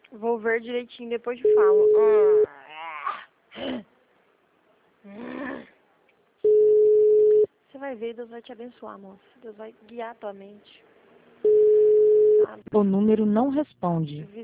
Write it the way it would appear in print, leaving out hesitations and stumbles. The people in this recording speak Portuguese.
Vou ver direitinho, depois te falo. Você vai ver, Deus vai te abençoar, moça. Deus vai guiar a tua mente. Sabe? O número não responde.